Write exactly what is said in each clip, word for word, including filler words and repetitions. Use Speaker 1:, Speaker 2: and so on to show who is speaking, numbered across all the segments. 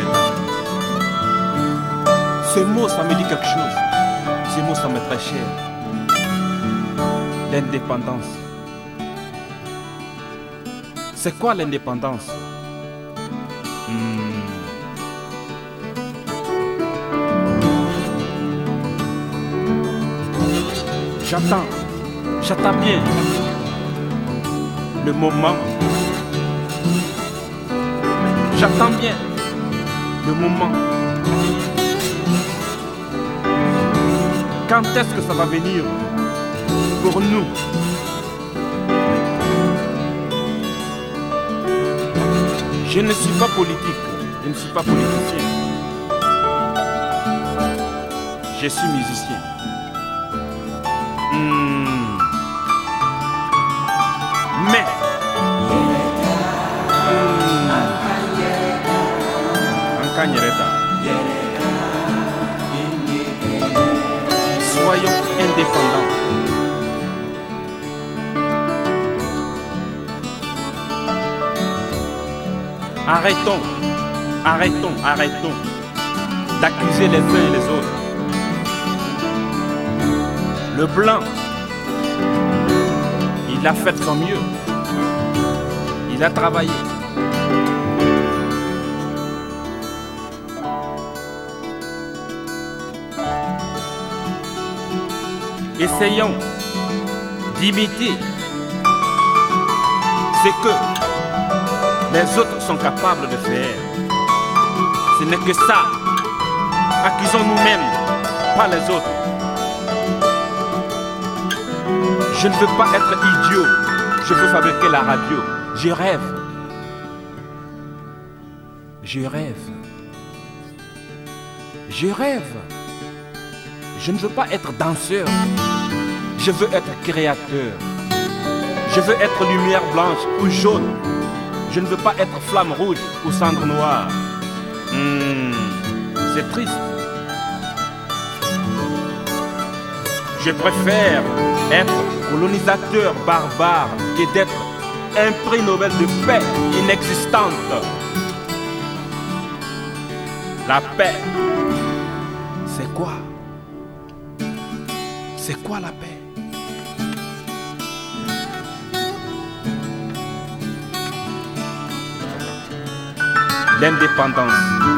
Speaker 1: Yereta. Ce mot, ça me dit quelque chose. Ce mot, ça m'est très cher. L'indépendance. C'est quoi l'indépendance? hmm. J'attends, j'attends bien le moment. J'attends bien le moment. Quand est-ce que ça va venir pour nous? Je ne suis pas politique, je ne suis pas politicien. Je suis musicien. Mmh. Mais mmh. Soyons indépendants. Arrêtons, arrêtons, arrêtons d'accuser les uns et les autres. Le blanc, il a fait son mieux. Il a travaillé. Essayons d'imiter ce que les autres sont capables de faire. Ce n'est que ça. Accusons nous-mêmes, pas les autres. Je ne veux pas être idiot. Je veux fabriquer la radio. Je rêve. Je rêve. Je rêve. Je ne veux pas être danseur. Je veux être créateur. Je veux être lumière blanche ou jaune. Je ne veux pas être flamme rouge ou cendre noire. Mmh, c'est triste. Je préfère être colonisateur barbare que d'être un prix Nobel de paix inexistante. La paix, c'est quoi? C'est quoi la paix? L'indépendance.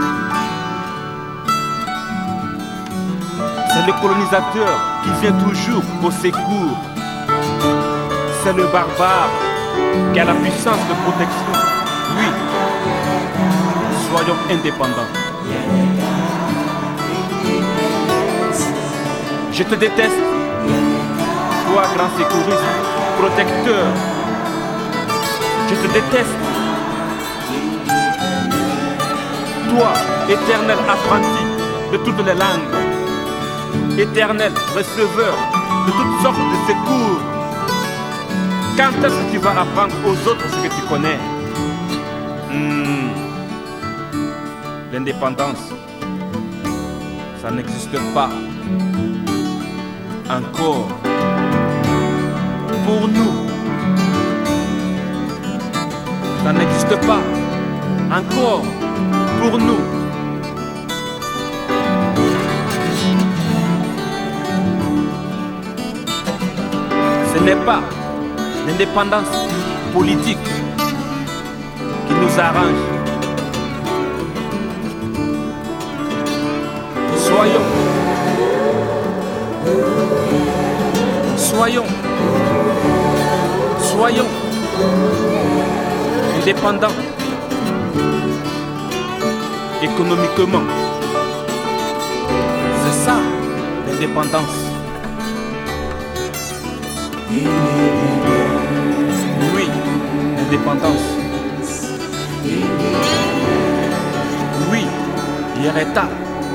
Speaker 1: C'est le colonisateur qui vient toujours au secours. C'est le barbare qui a la puissance de protection. Oui, soyons indépendants. Je te déteste, toi grand sécuriste, protecteur. Je te déteste. Toi, éternel apprenti de toutes les langues, éternel receveur de toutes sortes de secours. Quand est-ce que tu vas apprendre aux autres ce que tu connais? hmm. L'indépendance, ça n'existe pas encore pour nous. Ça n'existe pas encore pour nous. Ce n'est pas l'indépendance politique qui nous arrange. Soyons, soyons, soyons indépendants économiquement. C'est ça l'indépendance. Oui, l'indépendance. Oui, Yereta.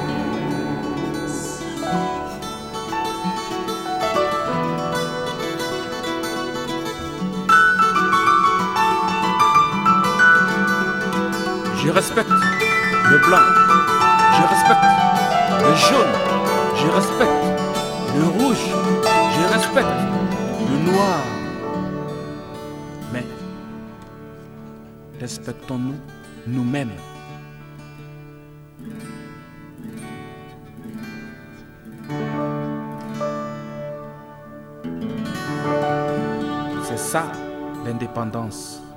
Speaker 1: Je respecte le blanc, je respecte le jaune, je respecte le rouge, je respecte le noir. Mais respectons-nous nous-mêmes. C'est ça l'indépendance.